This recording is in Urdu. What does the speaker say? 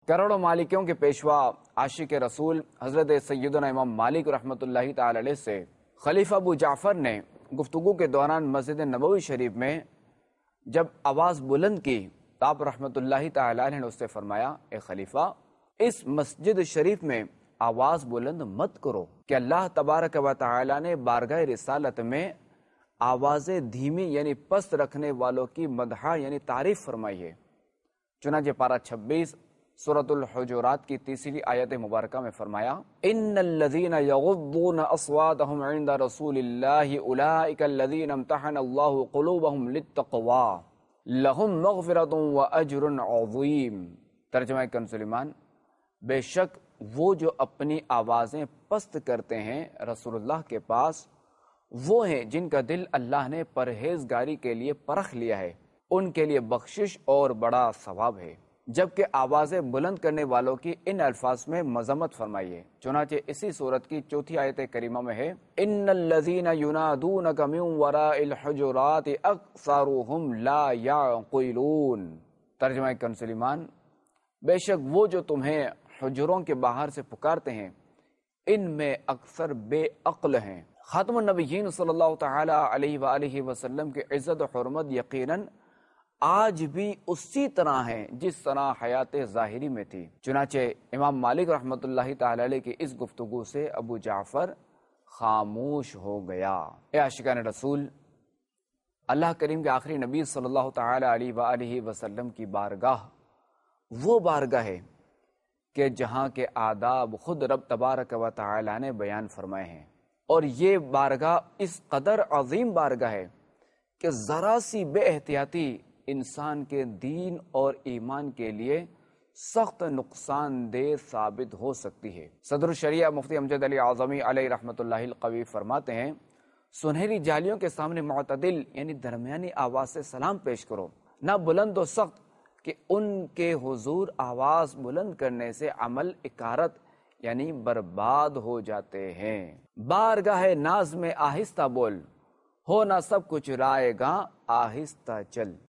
کروڑوں مالکوں کے پیشوا عاشق رسول حضرت سیدنا امام مالک رحمۃ اللہ تعالی علیہ سے خلیفہ ابو جعفر نے گفتگو کے دوران مسجد نبوی شریف میں جب آواز بلند کی تو آپ رحمۃ اللہ تعالی علیہ نے اس سے فرمایا، اے خلیفہ، اس مسجد شریف میں آواز بلند مت کرو کہ اللہ تبارک و تعالی نے بارگاہ رسالت میں آوازیں دھیمی یعنی پست رکھنے والوں کی مدح یعنی تعریف فرمائی ہے۔ چنانچہ پارہ 26 سورۃ الحجرات کی تیسری آیت مبارکہ میں فرمایا، ان الذین یغضون اصواتهم عند رسول اللہ اولئک الذین امتحن اللہ قلوبهم للتقوی لہم مغفرۃ واجر عظیم۔ ترجمہ کنز ایمان، بے شک وہ جو اپنی آوازیں پست کرتے ہیں رسول اللہ کے پاس، وہ ہیں جن کا دل اللہ نے پرہیزگاری کے لیے پرکھ لیا ہے، ان کے لیے بخشش اور بڑا ثواب ہے۔ جبکہ آوازیں بلند کرنے والوں کی ان الفاظ میں مذمت فرمائی ہے۔ چنانچہ اسی سورت کی چوتھی آیت کریمہ میں ہے، ان الذین ینادونک من وراء الحجرات اکثرهم لا یعقلون۔ ترجمہ کنز ایمان، بے شک وہ جو تمہیں حجروں کے باہر سے پکارتے ہیں، ان میں اکثر بے عقل ہیں۔ خاتم النبیین صلی اللہ تعالی علیہ وآلہ وسلم کی عزت و حرمت یقیناً آج بھی اسی طرح ہے جس طرح حیات ظاہری میں تھی۔ چنانچہ امام مالک رحمۃ اللہ تعالی علیہ کی اس گفتگو سے ابو جعفر خاموش ہو گیا۔ اے عاشقان رسول، اللہ کریم کے آخری نبی صلی اللہ تعالی علیہ وآلہ وسلم کی بارگاہ وہ بارگاہ ہے کہ جہاں کے آداب خود رب تبارک و تعالی نے بیان فرمائے ہیں، اور یہ بارگاہ اس قدر عظیم بارگاہ ہے کہ ذرا سی بے احتیاطی انسان کے دین اور ایمان کے لیے سخت نقصان دہ ثابت ہو سکتی ہے۔ صدر الشریعہ مفتی امجد علی اعظمی علیہ رحمۃ اللہ القوی فرماتے ہیں، سنہری جالیوں کے سامنے معتدل یعنی درمیانی آواز سے سلام پیش کرو، نہ بلند و سخت کہ ان کے حضور آواز بلند کرنے سے عمل اکارت یعنی برباد ہو جاتے ہیں۔ بارگاہ ناز میں آہستہ بول، ہو نہ سب کچھ رائے گاں آہستہ چل۔